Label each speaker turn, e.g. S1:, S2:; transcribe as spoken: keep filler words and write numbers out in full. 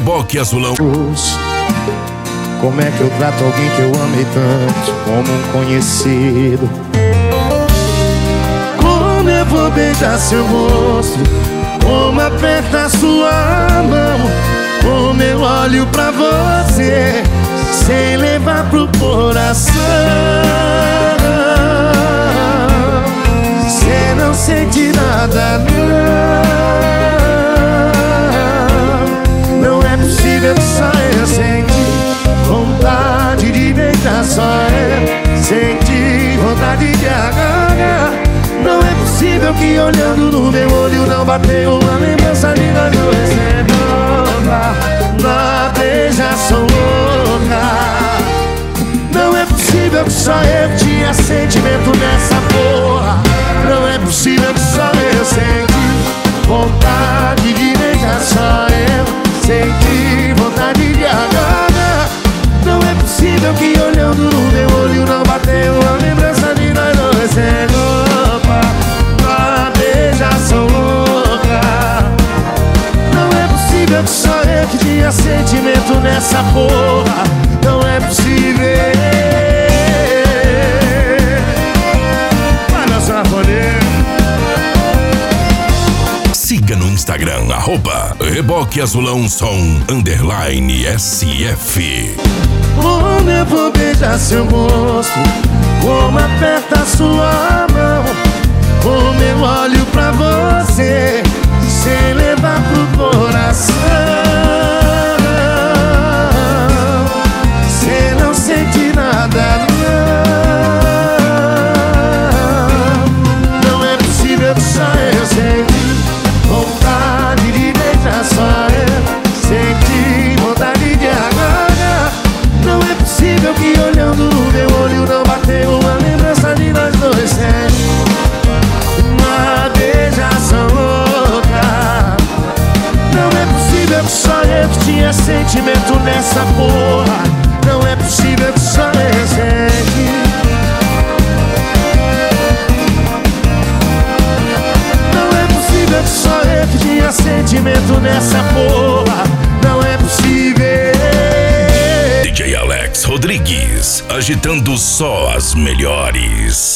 S1: Reboque Azulão.
S2: Como é que eu trato alguém que eu amei tanto, como um conhecido? Como eu vou beijar seu rosto, como aperta sua mão, como eu olho pra você, sem levar pro coração. Cê não sente nada, não. Não é possível que só eu senti vontade de beijar, só eu senti vontade de agarrar. Não é possível que olhando no meu olho não bateu uma lembrança de nós dois sendo na beijação louca. Não é possível que só eu tinha sentimento nessa porra. Não é possível que só eu senti vontade de beijar, só eu senti vontade de agarrar. Não é possível que olhando no meu olho não bateu uma lembrança de nós dois sendo na beijação louca. Não é possível que só eu que tinha sentimento nessa porra. Não é possível.
S1: Siga no Instagram, arroba Reboque Azulão Som, underline S F.
S2: Como eu vou beijar seu rosto, como aperta sua mão, como eu olho pra você, sem levar pro coração. Cê não sente nada, não. Não é possível que só eu senti vontade de beijar, só eu senti vontade de agarrar. Não é possível que olhando no meu olho não bateu uma lembrança de nós dois sendo uma beijação louca. Não é possível que só eu que tinha sentimento nessa porra. Não é possível que só eu senti. Não é possível que só eu que tinha sentimento nessa porra. Não é possível.
S1: D J Alex Rodrigues, agitando só as melhores.